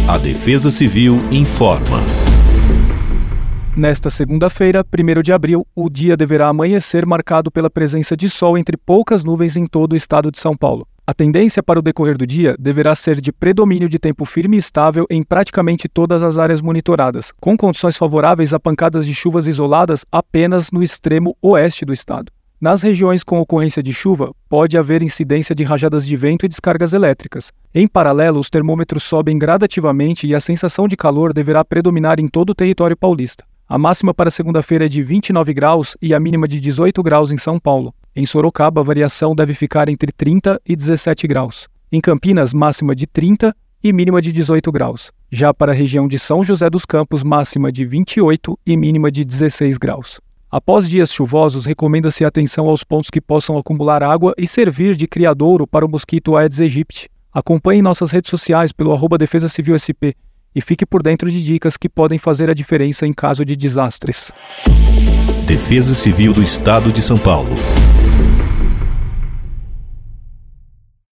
A Defesa Civil informa. Nesta segunda-feira, 1º de abril, o dia deverá amanhecer marcado pela presença de sol entre poucas nuvens em todo o estado de São Paulo. A tendência para o decorrer do dia deverá ser de predomínio de tempo firme e estável em praticamente todas as áreas monitoradas, com condições favoráveis a pancadas de chuvas isoladas apenas no extremo oeste do estado. Nas regiões com ocorrência de chuva, pode haver incidência de rajadas de vento e descargas elétricas. Em paralelo, os termômetros sobem gradativamente e a sensação de calor deverá predominar em todo o território paulista. A máxima para segunda-feira é de 29 graus e a mínima de 18 graus em São Paulo. Em Sorocaba, a variação deve ficar entre 30 e 17 graus. Em Campinas, máxima de 30 e mínima de 18 graus. Já para a região de São José dos Campos, máxima de 28 e mínima de 16 graus. Após dias chuvosos, recomenda-se atenção aos pontos que possam acumular água e servir de criadouro para o mosquito Aedes aegypti. Acompanhe nossas redes sociais pelo @Defesa Civil SP e fique por dentro de dicas que podem fazer a diferença em caso de desastres. Defesa Civil do Estado de São Paulo.